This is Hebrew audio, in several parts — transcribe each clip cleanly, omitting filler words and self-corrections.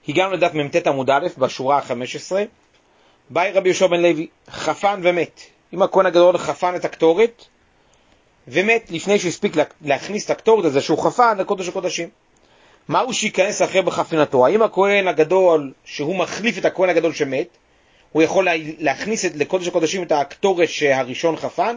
הגענו לדף מ"ט עמוד א' בשורה ה-15. באי רבי יהושע בן לוי, חפן ומת. אם הכהן הגדול חפן את הקטורת ומת לפני שהספיק להכניס את הקטורת הזה שהוא חפן לקודש הקודשים, מהו שייכנס אחר בחפינתו? האם הכהן הגדול שהוא מחליף את הכהן הגדול שמת, הוא יכול להכניס לקודש הקודשים את הקטורת שהראשון חפן?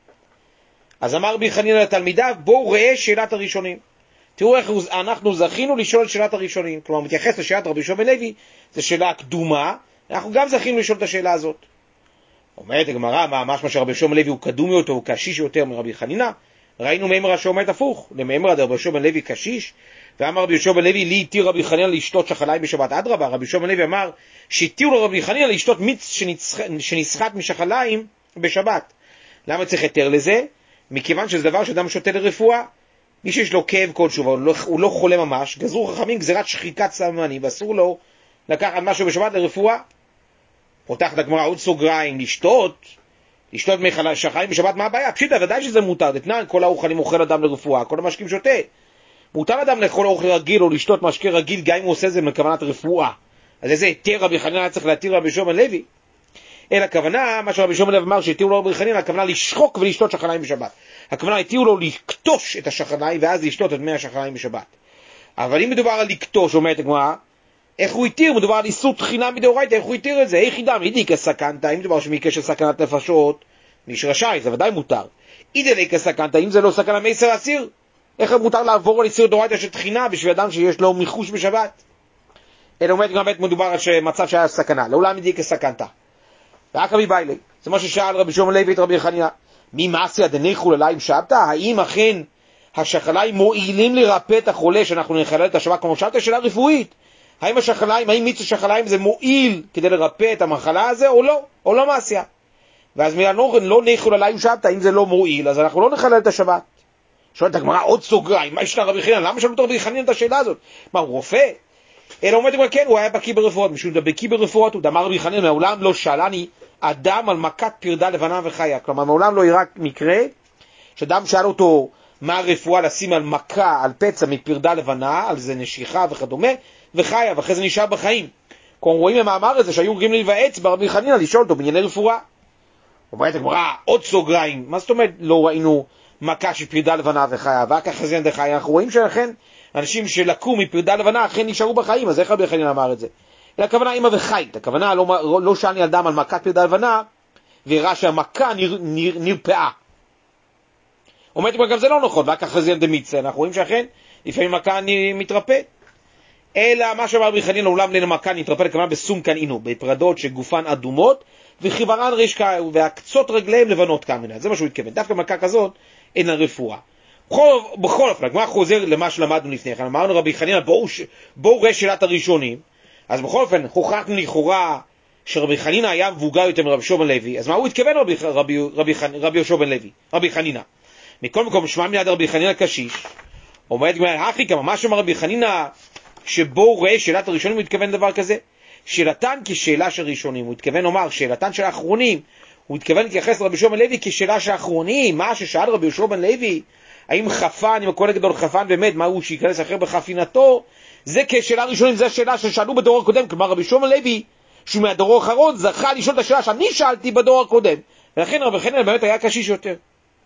אז אמר רבי חנינא לתלמידיו, בואו ראה שאלת הראשונים. תראו איך אנחנו זכינו לשאול את שאלת הראשונים. כלומר, מתייחס לשאלת רבי יהושע בן לוי, זו שאלה קדומה, אנחנו גם זכינו לשאול את השאלה הזאת. אומרת הגמרא, מה משמע שרבי יהושע בן לוי הוא קדום יותר, הוא קשיש יותר מרבי חנינא? ראינו מימרא שאומרת הפוך, למימרא דרבי יהושע בן לוי קשיש, ואמר רבי יהושע בן לוי, לי התיר רבי חנינא לשתות שחליים בשבת. אדרבה, רבי יהושע בן לוי אמר שהתיר לו רבי חנינא לשתות מיץ שנסחט משחליים בשבת. למה צריך היתר לזה? מכיוון שזה דבר שאדם שותה לרפואה. מי שיש לו כאב כלשהו, הוא לא חולה ממש, גזרו חכמים גזירת שחיקת סממנים, ואסור לו לקחת משהו בשבת לרפואה. פותחת הגמרא עוד סוגריים, לשתות שחליים בשבת, מה הבעיה? פשיטא, ודאי שזה מותר, דתנן, כל האוכלים אוכל אדם לרפואה, כל המשקים שותה. מותר אדם לאכול אוכל רגיל או לשתות משקה רגיל, גם אם הוא עושה זה מכוונת רפואה. אז איזה היתר רבי חנינא צריך להתיר רבי יהושע בן לוי? אלא הכוונה, מה שרבי יהושע בן לוי אמר שהתירו לו רבי חנינא, הכוונה לשחוק ולשתות שחליים בשבת. הכוונה התירו לו לקטוש את השחליים ואז לשתות את מי השחליים בשבת. אבל אם מדובר על לקטוש, אומרת הגמרא, איך הוא התיר? מדובר על איסור תחינה מדאורייתא, איך הוא התיר את זה? איך ידע? אידיקא סכנתא, אם מדובר שמקרה של סכנת נפשות, מי שרשאי, זה ודאי מותר. אידליקא סכנתא, אם זה לא סכנה מייסר אסיר, איך מותר לעבור על איסור דאורייתא של תחינה בשביל אדם שיש לו מיחוש בשבת? אלא אומרת גם בית מדובר על מצב שהיה סכנה, לעולם אידיקא סכנתא. רק רבי ביילי, זה מה ששאל רבי יהושע בן לוי את רבי חנינא, מי מעשי דניחו לליים שבתא? האם אכן השחליים מועילים לרפא את החולה שאנחנו נחלל את השבת כמו שבתא? שאלה רפואית. האם מיץ השחליים זה מועיל כדי לרפא את המחלה הזה או לא? או לא מעשיה? ואז מילה לא ניחו לליים שבתא, אם זה לא מועיל, אז אנחנו לא נחלל את השבת. שואלת הגמרא עוד סוגריים, מה יש לה רבי חנינא? למה שאלו את רבי חנינא את השאלה הזאת? מה, הוא רופא? אלא אומרת כבר כן, הוא היה בקיא ברפואות, משום בקיא ברפואות, הוא אמר רבי חנינא, מעולם לא שאלני אדם על מכת פרדה לבנה וחיה. כלומר, מעולם לא ירק מקרה שאדם שאל אותו מה הרפואה לשים על מכה, על פצע מפרדה לבנה, על זה נשיכה וכדומה, וחיה, ואחרי זה נשאר בחיים. כלומר, רואים במאמר הזה שהיו רגילים להיוועץ ברבי חנינא לשאול אותו בענייני רפואה. אומרת הגמרא, עוד סוגריים, מה זאת אומרת לא ראינו מכה של פרדה לבנה וחיה, ורק אחרי זה חיה? אנחנו רואים שאכן אנשים שלקו מפרדה לבנה אכן נשארו בחיים, אז איך רבי חנינא אמר את זה? אלא הכוונה אמא וחית, הכוונה לא שאלני על אדם על מכת פרדה לבנה, והראה שהמכה נרפאה. אומרת גם זה לא נכון, רק אחרי זה דמיצה, אנחנו רואים שאכן לפעמים מכה מתרפא. אלא מה שאמר רבי חנינא, לעולם לילה מכה נתרפא, הכוונה בסום כאן בפרדות שגופן אדומות, וחיוורן רשקה, והקצות רגליהם לבנות כאן. זה מה שהוא התכוון, דווקא מכה כזאת אין הרפואה. בכל אופן, הגמרא חוזר למה שלמדנו לפני כן, אמרנו רבי חנינא, בואו ראה שאלת הראשונים. אז בכל אופן, הוכחנו לכאורה שרבי חנינא היה מבוגר יותר מרבי יהושע בן לוי, אז מה הוא התכוון רבי יהושע בן לוי, רבי חנינא? מכל מקום, שמע מיד רבי חנינא קשיש, אומרת גמרא, הכי כמה, מה שאומר רבי חנינא, שבו ראה שאלת הראשונים, הוא התכוון דבר כזה, שאלתן כשאלה של ראשונים, הוא התכוון לומר, שאלתן של האחרונים, הוא התכוון להתייחס לרבי יהושע בן לוי כשאלה של האחרונים, מה ששאל רבי יהושע בן לוי, האם חפן, אם הכהן הגדול חפן באמת, מה הוא שייכנס אחר בחפינתו? זה כשאלה ראשונים, זה השאלה ששאלו בדור הקודם, כלומר רבי יהושע בן לוי, שהוא מהדור האחרון, זכה לשאול את השאלה שאני שאלתי בדור הקודם, ולכן רבי חנינא באמת היה קשיש יותר.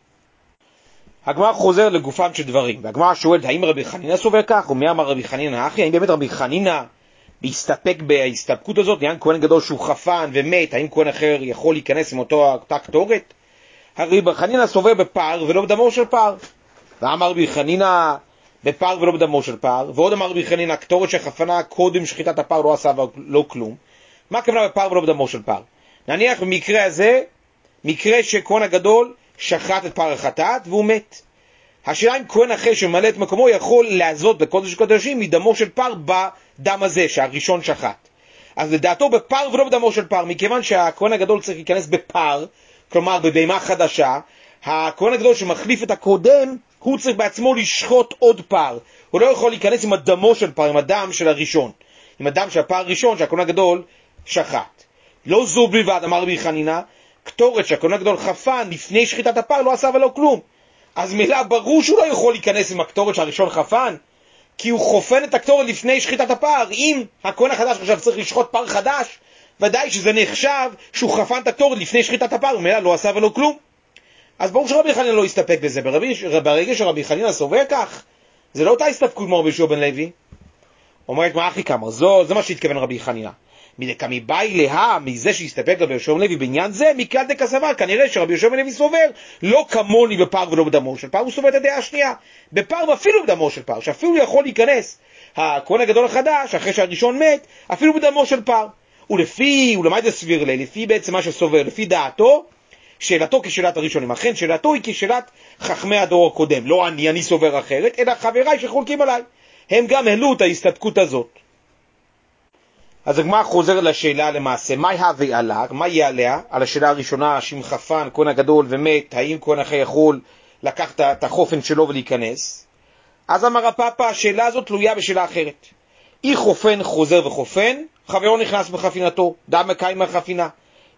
הגמרא חוזר לגופם של דברים, והגמרא שואלת, האם רבי חנינא סובר כך, ומי אמר רבי חנינא אחי? האם באמת רבי חנינא להסתפק בהסתפקות הזאת, לעניין כהן גדול שהוא חפן ומת, האם כהן אחר יכול להיכנס עם אותה קטורת? הרי רבי חנינא סובר בפר ולא בדמו של פר, ואמר רבי חנינא בפר ולא בדמו של פר, ועוד אמר רבי חנינא, הקטורת שחפנה קודם שחיטת הפר לא עשה לא כלום. מה הכוונה בפר ולא בדמו של פר? נניח במקרה הזה, מקרה שכהן הגדול שחט את פר החטאת והוא מת. השאלה אם כהן אחר שמלא את מקומו יכול לעזות בקודש הקודשים מדמו של פר בדם הזה שהראשון שחט. אז לדעתו בפר ולא בדמו של פר, מכיוון שהכהן הגדול צריך להיכנס בפר, כלומר בבהמה חדשה, הכהן הגדול שמחליף את הקודם, הוא צריך בעצמו לשחוט עוד פר. הוא לא יכול להיכנס עם הדמו של פר, עם הדם של הראשון, עם הדם של הפר הראשון שהכהן הגדול שחט. לא זו בלבד, אמר רבי חנינא, קטורת שהכהן הגדול חפן לפני שחיטת הפר לא עשה ולא כלום. אז מילה ברור שהוא לא יכול להיכנס עם הקטורת שהראשון חפן, כי הוא חופן את הקטורת לפני שחיטת הפר. אם הכהן החדש עכשיו צריך לשחוט פר חדש, ודאי שזה נחשב שהוא חפן את הקטורת לפני שחיטת הפר, ומילא לא עשה ולא כלום. אז ברור שרבי חנינא לא הסתפק בזה. ברגע שרבי חנינא סובר כך, זה לא אותה הסתפקות כמו רבי יהושע בן לוי. אומרת מה אחי כאמר, זה מה שהתכוון רבי חנינא. מדקמי באי לה, מזה שהסתפק רבי יהושע בן לוי בעניין זה, מכלל דקסבר, כנראה שרבי יהושע בן לוי סובר לא כמוני בפר ולא בדמו של פר, הוא סובר את הדעה השנייה, בפר ואפילו בדמו של פר, שאפילו יכול להיכנס הכהן הגדול החדש, אחרי שהראשון מת, אפילו בדמו של פר. ולמד הסביר לי, לפי בעצם מה שסובר, לפי דעתו, שאלתו כשאלת הראשונים, אכן שאלתו היא כשאלת חכמי הדור הקודם, לא אני סובר אחרת, אלא חבריי שחולקים עליי, הם גם העלו את ההסתפקות הזאת. אז הגמרא חוזר לשאלה למעשה, מה יהיה עליה? על השאלה הראשונה, שאם חפן, כהן הגדול ומת, האם כהן אחר יכול לקחת את החופן שלו ולהיכנס? אז אמר הפאפא, השאלה הזאת תלויה בשאלה אחרת. אי חופן חוזר וחופן, חברו נכנס בחפינתו, דם מקיים מהחפינה.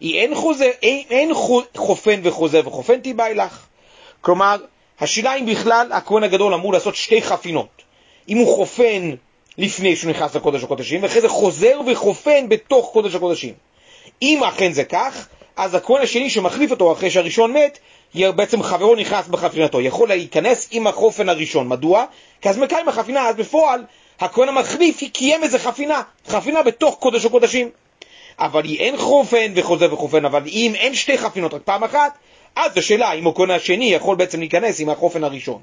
אין חופן וחוזר וחופן תיבאי לך. כלומר, השאלה אם בכלל הכהן הגדול אמור לעשות שתי חפינות. אם הוא חופן לפני שהוא נכנס לקודש הקודשים, ואחרי זה חוזר וחופן בתוך קודש הקודשים. אם אכן זה כך, אז הכהן השני שמחליף אותו אחרי שהראשון מת, בעצם חברו נכנס בחפינתו, יכול להיכנס עם החופן הראשון. מדוע? כי אז מקיים החפינה, אז בפועל הכהן המחליף קיים איזה חפינה בתוך קודש הקודשים. אבל אין חופן וחוזר וחופן, אבל אם אין שתי חפינות רק פעם אחת, אז השאלה אם הכהן השני יכול בעצם להיכנס עם החופן הראשון.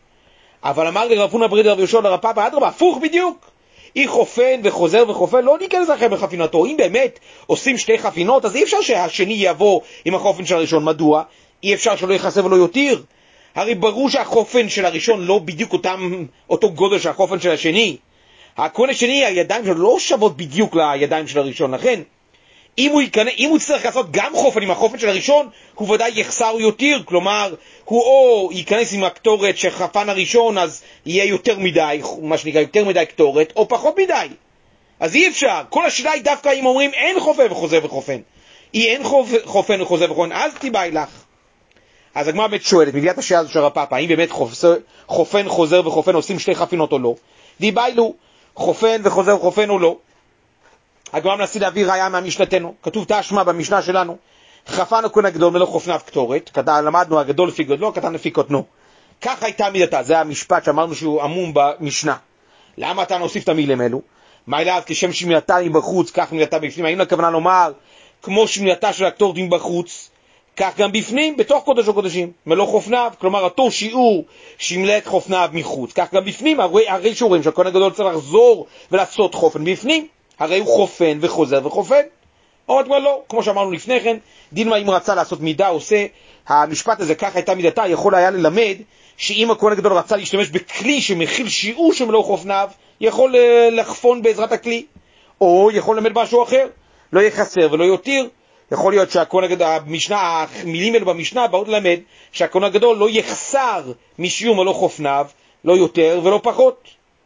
אבל אמר לי רב הונא ברי דרב יהושע לרב פאפא, אדרבה, הפוך בדיוק. אי חופן וחוזר וחופן, לא ניכנס אחרי בחפינתו. אם באמת עושים שתי חפינות, אז אי אפשר שהשני יבוא עם החופן של הראשון. מדוע? אי אפשר שלא יחסר ולא יותיר. הרי ברור שהחופן של הראשון לא בדיוק אותו גודל של החופן של השני. הכהן השני, הידיים שלו לא שוות בדיוק לידיים של הראשון. לכן, אם הוא צריך לעשות גם חופן עם החופן של הראשון, הוא ודאי יחסר יותר, כלומר, הוא או ייכנס עם הקטורת שחפן הראשון, אז יהיה יותר מדי, מה שנקרא יותר מדי קטורת, או פחות מדי. אז אי אפשר. כל השאלה היא דווקא אם אומרים אין חופן וחוזר וחופן. אין חופן וחוזר וחופן, אז תיבאי לך. אז הגמרא באמת שואלת, מביאה את השאלה הזו של רב פאפא, האם באמת חופן חוזר וחופן עושים שתי חפינות או לא? דיבאי לו, חופן וחוזר וחופן או לא? הגמרא מנסה להביא ראיה מהמשנתנו, כתוב תשמע במשנה שלנו, חפן הכהן הגדול מלא חופניו קטורת, למדנו הגדול לפי גודלו, הקטן לפי קטנו. כך הייתה מידתה, זה המשפט שאמרנו שהוא עמום במשנה. למה אתה נוסיף את המילים אלו? מה אליו כשם שמילתה היא בחוץ, כך מילתה בפנים? האם הכוונה לומר, כמו שמילתה של הקטורת היא בחוץ, כך גם בפנים, בתוך קודש הקודשים, מלוא חופניו, כלומר אותו שיעור שמילא את חופניו מחוץ, כך גם בפנים, הרי שיעורים שהכהן הגדול צריך לחזור ולעשות חופן בפנים, הרי הוא חופן וחוזר וחופן. עוד מה לא, כמו שאמרנו לפני כן, דילמה אם רצה לעשות מידה, עושה המשפט הזה, כך הייתה מידתה, יכול היה ללמד שאם הכהן הגדול רצה להשתמש בכלי שמכיל שיעור שמלוא חופניו, יכול לחפון בעזרת הכלי, או יכול ללמד משהו אחר, לא יהיה חסר ולא יותיר. יכול להיות שהכהן הגדול, המילים האלו במשנה באות ללמד שהכהן הגדול לא יחסר משיעור מלוא חופניו, לא יותר ולא פחות.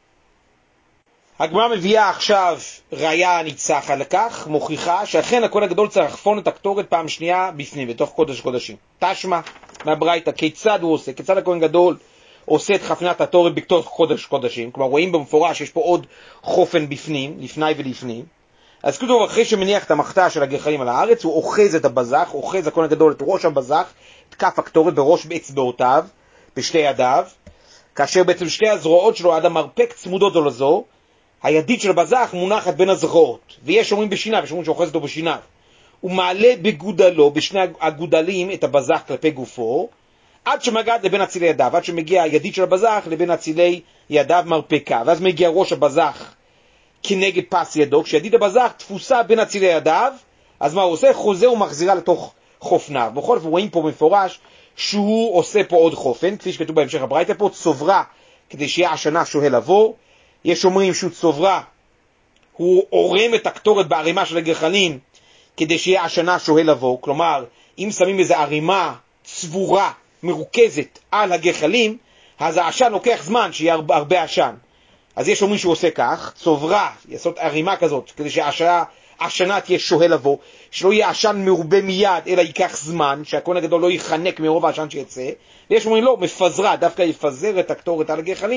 הגמרא מביאה עכשיו ראיה ניצחת לכך, מוכיחה שאכן הכהן הגדול צריך לחפון את הקטורת פעם שנייה בפנים, בתוך קודש קודשים. תשמע מהברייתא, כיצד הוא עושה? כיצד הכהן גדול עושה את חפנת הקטורת בתוך קודש קודשים? כלומר, רואים במפורש שיש פה עוד חופן בפנים, לפני ולפנים. אז כתוב, אחרי שמניח את המחתה של הגחלים על הארץ, הוא אוחז את הבזח, אוחז הכהן הגדול את ראש הבזח, את כף הקטורת בראש באצבעותיו, בשתי ידיו, כאשר בעצם שתי הזרועות שלו עד המרפק צמודות זו לזו, הידית של הבזח מונחת בין הזרועות, ויש אומרים בשיניו, יש אומרים שאוחז אותו בשיניו. הוא מעלה בגודלו, בשני הגודלים, את הבזח כלפי גופו, עד שמגע לבין הצילי ידיו, עד שמגיע הידית של הבזח לבין הצילי ידיו מרפקה, ואז מגיע ראש הבזח כנגד פס ידו, כשידית הבזח תפוסה בין הצילי ידיו, אז מה הוא עושה? חוזר ומחזירה לתוך חופניו. בכל אופן רואים פה מפורש שהוא עושה פה עוד חופן, כפי שכתוב בהמשך הברייתא פה, צוברה כדי שיהיה השנה שוהה לבוא. יש אומרים שהוא צוברה, הוא עורם את הקטורת בערימה של הגחלים כדי שיהיה השנה שוהה לבוא. כלומר, אם שמים איזו ערימה צבורה, מרוכזת על הגחלים, אז העשן לוקח זמן שיהיה הרבה עשן. אז יש אומרים שהוא עושה כך, צוברה, יעשות ערימה כזאת, כדי שהשנה תהיה שוהה לבוא, שלא יהיה עשן מרובה מיד, אלא ייקח זמן, שהכהן הגדול לא ייחנק מרוב העשן שיצא. ויש אומרים לא, מפזרה, דווקא יפזר את הקטורת על הגחלים,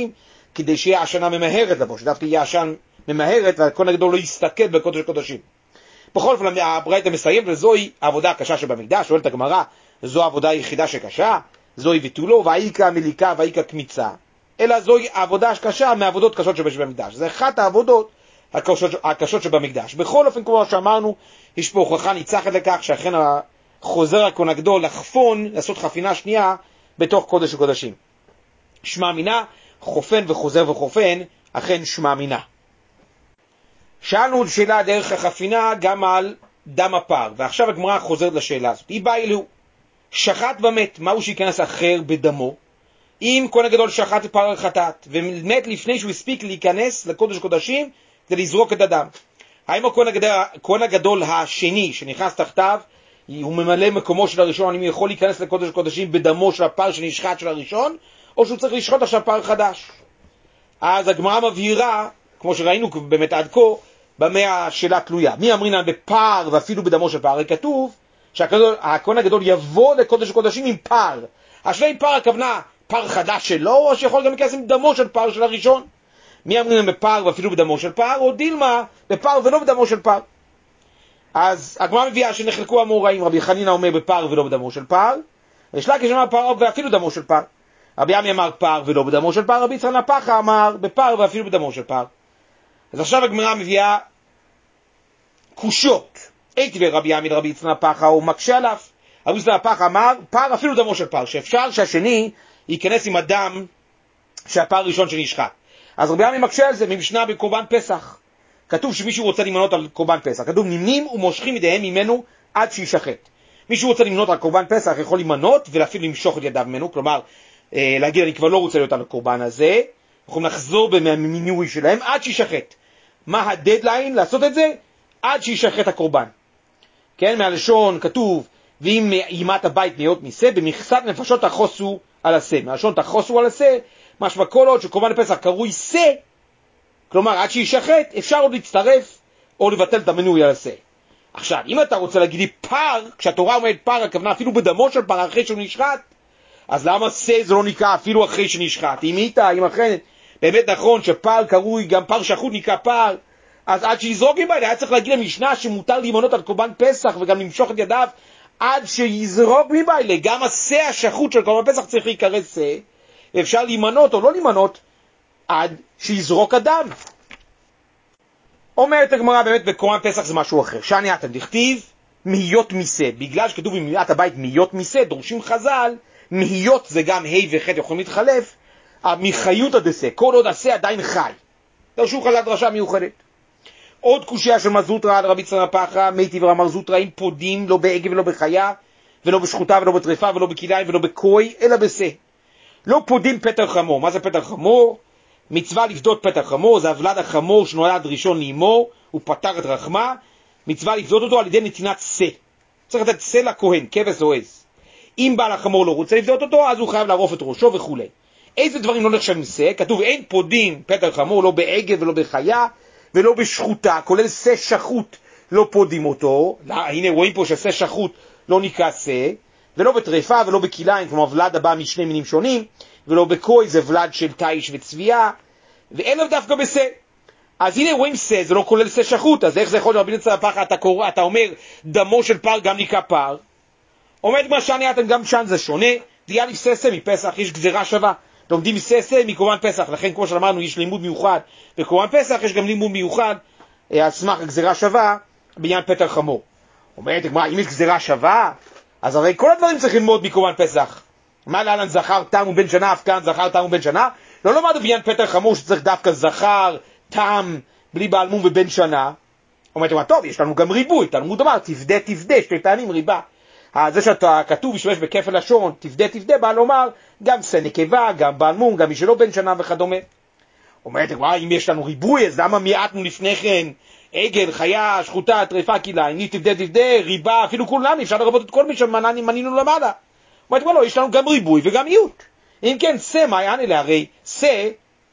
כדי שיהיה השנה ממהרת לבוא, שדווקא יהיה השן ממהרת והכהן הגדול לא יסתכל בקודש קודשים. בכל אופן, הברייתא מסיים, וזוהי העבודה הקשה שבמקדש. שואלת הגמרא, זו העבודה היחידה שקשה? זוהי ותולו, והאיקה מליקה והאיקה קמיצה. אלא זוהי העבודה הקשה מהעבודות קשות שבמקדש. זה אחת העבודות הקשות שבמקדש. בכל אופן, כמו שאמרנו, יש פה הוכחה ניצחת לכך שאכן חוזר הכהן הגדול לחפון, לעשות חפינה שנייה בתוך קודש הקודשים. שמע מינה, חופן וחוזר וחופן, אכן שמע מינה. שאלנו עוד שאלה דרך החפינה גם על דם הפר, ועכשיו הגמרא חוזרת לשאלה הזאת. היא באה אלו, שחט ומת, מהו שייכנס אחר בדמו? אם כהן הגדול שחט פר חטאת, ומת לפני שהוא הספיק להיכנס לקודש קודשים, כדי לזרוק את הדם. האם הכהן הגדול השני שנכנס תחתיו, הוא ממלא מקומו של הראשון, אם הוא יכול להיכנס לקודש קודשים בדמו של הפר שנשחט של הראשון, או שהוא צריך לשחוט עכשיו פר חדש? אז הגמרא מבהירה, כמו שראינו באמת עד כה, במה השאלה תלויה. מי אמרינן בפר ואפילו בדמו של פר? כתוב שהכהן הגדול יבוא לקודש הקודשים עם פר. השאלה אם פר הכוונה פר חדש שלו, או שיכול גם להיכנס עם דמו של פר של הראשון. מי אמרינן בפר ואפילו בדמו של פר, או דילמה בפר ולא בדמו של פר. אז הגמרא מביאה שנחלקו המוראים, רבי חנינא אומר בפר ולא בדמו של פר, יש לה כשאמר פר ואפילו דמו של פר. רבי עמי אמר פר ולא בדמו של פר, רבי יצחק בן פחא אמר בפר ואפילו בדמו של פר. אז עכשיו הגמרא מביאה קושות. הייתי ברבי עמי רבי יצחק בן פחא, הוא מקשה עליו. רבי יצחק בן פחא אמר פר אפילו דמו של פר, שאפשר שהשני ייכנס עם הדם שהפר הראשון שנשחט. אז רבי עמי מקשה על זה ממשנה בקורבן פסח. כתוב שמישהו רוצה למנות על קורבן פסח, כתוב נמנים ומושכים ידיהם ממנו עד שישחט. מישהו רוצה למנות על קורבן פסח יכול למנות ואפילו למשוך את ידיו ממנו, כלומר להגיד אני כבר לא רוצה להיות על הקורבן הזה, יכולים לחזור במינוי שלהם עד שישחט. מה הדדליין לעשות את זה? עד שישחט הקורבן. כן, מהלשון כתוב ואם אימת הבית נהיות משה, במכסת נפשות תחוסו על השה. מהלשון תחוסו על השה, משמע כל עוד שקורבן פסח קרוי שה, כלומר עד שישחט אפשר עוד להצטרף או לבטל את המנוי על השה. עכשיו אם אתה רוצה להגיד לי פר, כשהתורה אומרת פר הכוונה אפילו בדמו של פר אחרי שהוא נשחט, אז למה שה זה לא נקרא אפילו אחרי שנשחט? אם אכן באמת נכון שפר קרוי גם פר שחוט נקרא פר, אז עד שיזרוק מבית היה צריך להגיד למשנה שמותר להימנות על קורבן פסח וגם למשוך את ידיו עד שיזרוק מבית. גם השה השחוט של קורבן פסח צריך להיקרא שה, אפשר להימנות או לא להימנות עד שיזרוק אדם. אומרת הגמרא באמת בקורבן פסח זה משהו אחר. שאני אתם דכתיב מהיות מיסה, בגלל שכתוב במיית הבית מהיות מיסה, דורשים חז"ל, מהיות זה גם ה' וח' יכולים להתחלף, מחיות הדסה, כל עוד השה עדיין חי. דרשו חז"ל דרשה מיוחדת. עוד קושיה של מזוטרא על רבי יצחק בן פחא, מי טיבר אמר זוטרא, אם פודים לא בעגל ולא בחיה, ולא בשחוטה ולא בטרפה ולא בכליים ולא בקוי, אלא בשה. לא פודים פטר חמור. מה זה פטר חמור? מצווה לפדות פטר חמור, זה הוולד החמור שנולד ראשון לאמו, הוא פטר את רחמה, מצווה לפדות אותו על ידי נתינת שה. צריך לתת שה לכהן, כבש או עז. אם בעל החמור לא רוצה לפדות אותו, אז הוא חייב לערוף את ראשו וכו'. איזה דברים לא נחשבים שה? כתוב אין פודים פטר חמור, לא בעגל ולא בחיה, ולא בשחוטה, כולל שה שחוט לא פודים אותו. הנה רואים פה ששה שחוט לא נקרא שה, ולא בטרפה ולא בכליים, כמו הוולד הבא משני מינים שונים, ולא בקוי זה ולד של תיש וצבייה, ואין לו דווקא בשה. אז הנה רואים שה, זה לא כולל שה שחוט, אז איך זה יכול להיות רבי יצחק בן פחא, אתה אומר דמו של פר גם נקרא פר? עומד מה שאני אתם גם שם זה שונה, דיה לפסה שה מפסח, יש גזירה שווה. לומדים מסה מקורבן פסח, לכן כמו שאמרנו יש לימוד מיוחד בקורבן פסח, יש גם לימוד מיוחד על סמך גזירה שווה בעניין פטר חמור. אומרת, אם יש גזירה שווה, אז הרי כל הדברים צריכים ללמוד מקורבן פסח. מה להלן זכר תם ובן שנה, אף כאן זכר תם ובן שנה? לא למדנו בעניין פטר חמור שצריך דווקא זכר, תם, בלי בעל מום ובן שנה. אומרת, טוב, יש לנו גם ריבוי, תלמוד אמר, תפדה, שתי טעמים ריבה. זה שאתה כתוב משתמש בכפל לשון, תפדה, בא לומר, גם שא נקבה, גם בעל מום, גם מי שלא בן שנה וכדומה. אומרת, אם יש לנו ריבוי, אז למה מיעטנו לפני כן עגל, חיה, שחוטה, טרפה, כליים, תפדה, ריבה, אפילו כולם, אפשר לרבות את כל מי שמנינו למעלה. אומרת, לא, יש לנו גם ריבוי וגם מיעוט. אם כן, שא, מה יענה לה? הרי שא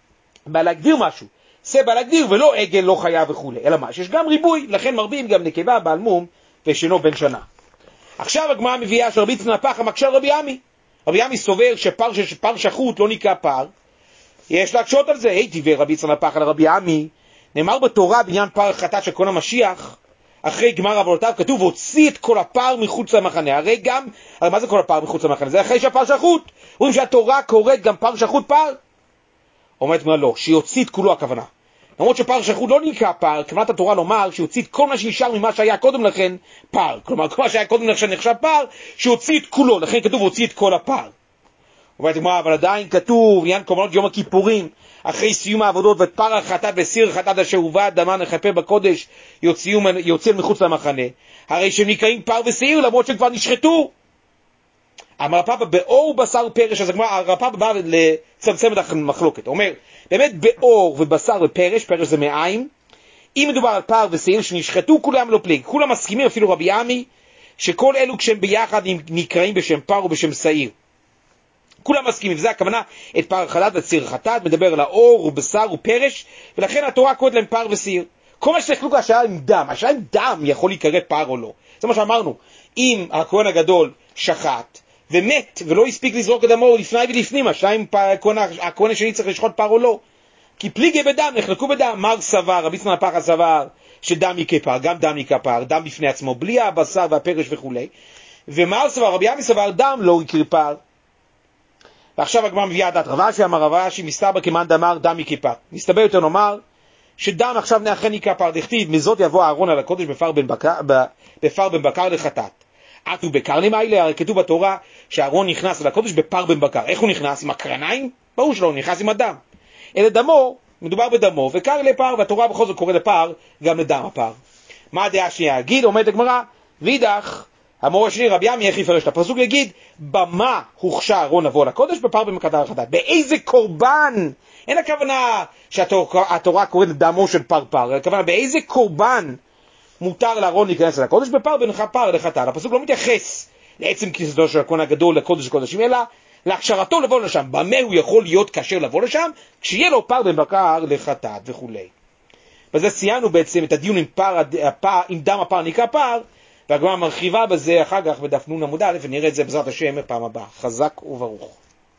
בא להגדיר משהו. שא בא להגדיר ולא עגל, לא חיה וכו'. אלא מה? שיש גם ריבוי, לכן מרבים גם נקבה, בעל מום ושאינו בן שנה. עכשיו הגמרא מביאה שרבי יצחק בן פחא מקשה רבי עמי. רבי עמי סובר שפר שחוט לא נקרא פר, יש להקשות על זה, הייתי ורבי יצחק הפח על רבי עמי, נאמר בתורה בעניין פר החטאת של כהן המשיח, אחרי גמר עוונותיו כתוב, הוציא את כל הפר מחוץ למחנה. הרי מה זה כל הפר מחוץ למחנה? זה אחרי שהפר שחוט. רואים שהתורה קוראת גם פר שחוט פר. אומרת מה לא, שיוציא את כולו הכוונה. למרות שפר שחוט לא נקרא פר, כוונת התורה לומר שיוציא את כל מה שנשאר ממה שהיה קודם לכן פר. כלומר, כל מה שהיה קודם לכן נחשב פר, שיוציא את כולו, לכן כתוב הוציא את כל הפר. אומרת מה, אבל עדיין כתוב, עניין קורבנות יום הכיפורים, אחרי סיום העבודות, ואת פר החטאת וסיר החטאת אשר הובא דמה נכפה בקודש, יוציאו מחוץ למחנה. הרי שהם נקראים פר וסיר, למרות שהם כבר נשחטו. אמר רפ"א באור בשר פרש, אז הרפ"א בא לצמצם את המחלוקת. אומר, באמת באור ובשר ופרש, פרש זה מעיים, אם מדובר על פר וסיר שנשחטו, כולם לא פליג. כולם מסכימים, אפילו רבי עמי, שכל אלו כשהם ביחד נקראים בשם פר ובשם שעיר. כולם מסכימים, וזה הכוונה את פר החטאת וסיר החטאת, מדבר על האור ובשר ופרש, ולכן התורה קוראת להם פר וסיר. כל מה שתחלוק השאלה עם דם, השאלה עם דם יכול להיקרא פר או לא. זה מה שאמרנו, אם הכהן הגדול שחט ומת ולא הספיק לזרוק את דמו לפני ולפנים, השאלה אם הכהן השני צריך לשחוט פר או לא. כי פליגי בדם, נחלקו בדם, מר סבר, רבי יצחק הפח סבר, שדם יכפר, גם דם יכפר, דם בפני עצמו, בלי הבשר והפרש וכו'. ומר סבר, רבי עמי סבר, דם לא יכפר. ועכשיו הגמרא מביאה דעת רב אשי, אמר רב אשי, מסתבר כמאן דאמר דם יכפר. מסתבר יותר נאמר שדם עכשיו נאכן יכפר, דכתיב מזאת יבוא אהרון על הקודש בפר בן בקר לחטאת. עטו בקר למעלה, הרי כתוב בתורה שאהרון נכנס על הקודש בפר בן בקר. איך הוא נכנס? עם הקרניים? ברור שלא, הוא נכנס עם הדם. אלא דמו, מדובר בדמו, וקר לפר, והתורה בכל זאת קוראת לפר גם לדם הפר. מה הדעה השנייה? גיד, אומרת הגמרא, וידח, המורה שני רבי עמי, איך יפרש את הפסוק? יגיד, במה הוכשר אהרון לבוא לקודש? בפר בן בקר לחטאת. באיזה קורבן? אין הכוונה שהתורה קוראת לדמו של פר, הכוונה באיזה קורבן מותר לאהרון להיכנס לקודש? בפר בן בקר לחטאת. הפסוק לא מתייחס לעצם כניסתו של הכהן הגדול לקודש קודשים, אלא להכשרתו לבוא לשם. במה הוא יכול להיות כאשר לבוא לשם? כשיהיה לו פר בן בקר לחטאת וכו'. בזה סיימנו בעצם את הדיון עם דם הפר נקרא פר, והגמרא מרחיבה בזה אחר כך בדף נ' עמוד א', ונראה את זה בעזרת השם בפעם הבאה. חזק וברוך.